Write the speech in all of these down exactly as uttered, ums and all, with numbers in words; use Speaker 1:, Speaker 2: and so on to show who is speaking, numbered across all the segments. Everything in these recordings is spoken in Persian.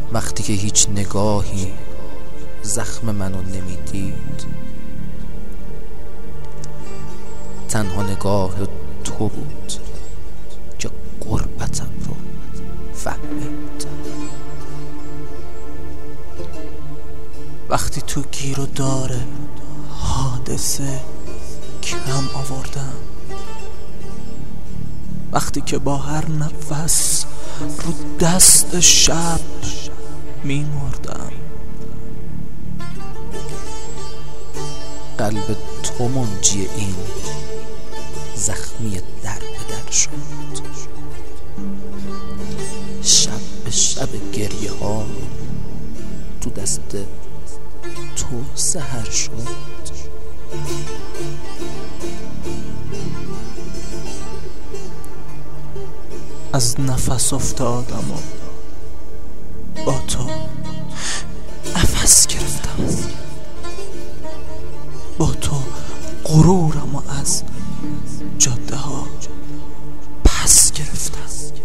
Speaker 1: وقتی که هیچ نگاهی زخم منو نمیدید، تنها نگاه تو بود که غربتم رو فهمید. وقتی تو گیر و داره حادثه کم آوردم، وقتی که با هر نفس رو دست شب میمردم، قلب تو منجی این زخمی در به در شد. شب به شب گریه ها تو دست تو سحر شد. از نفس افتادم و با تو نفس گرفتم، با تو غرورم و از جاده ها پس گرفتم.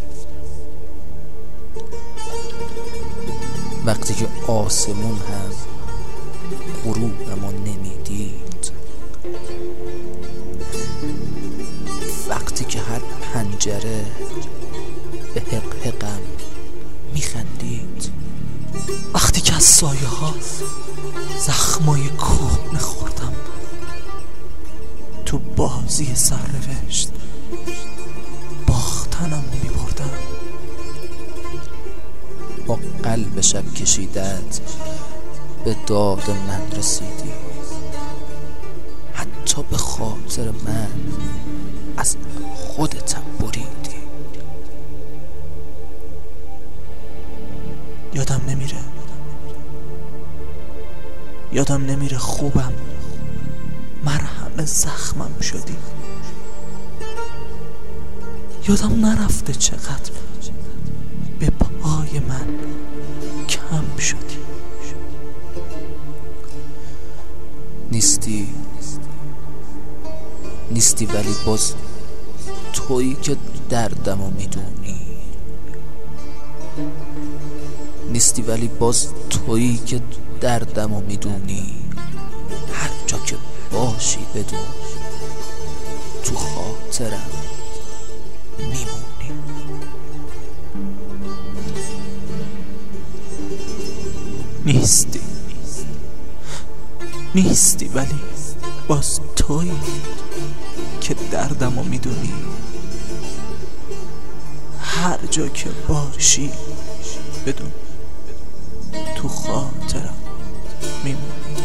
Speaker 1: وقتی که آسمون هم غروبم و نمیدید، وقتی که هر پنجره به حق حقم میخندید، وقتی که از سایه ها زخمای کهنه خوردم، تو بازی سرنوشت باختنم رو میبردم. با قلب شب کشیدت به داد من رسیدی، حتی به خاطر من از خودتم بریدی. یادم نمیره یادم نمیره خوبم مرهم زخمم شدی. یادم نرفته چقدر به پای من کم شدی. نیستی نیستی ولی باز تویی که دردمو میدونی. نیستی ولی باز تویی که دردمو میدونی. هر جا که باشی بدون تو خاطرم میمونی. نیستی نیستی ولی باز تویی که دردمو میدونی. هر جا که باشی بدون تو خاطرم میمونی.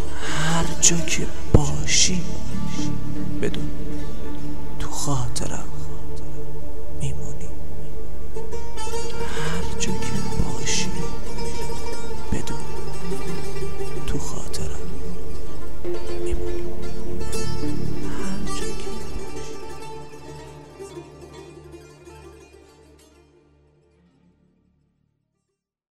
Speaker 1: هر جا که باشی بدون تو خاطرم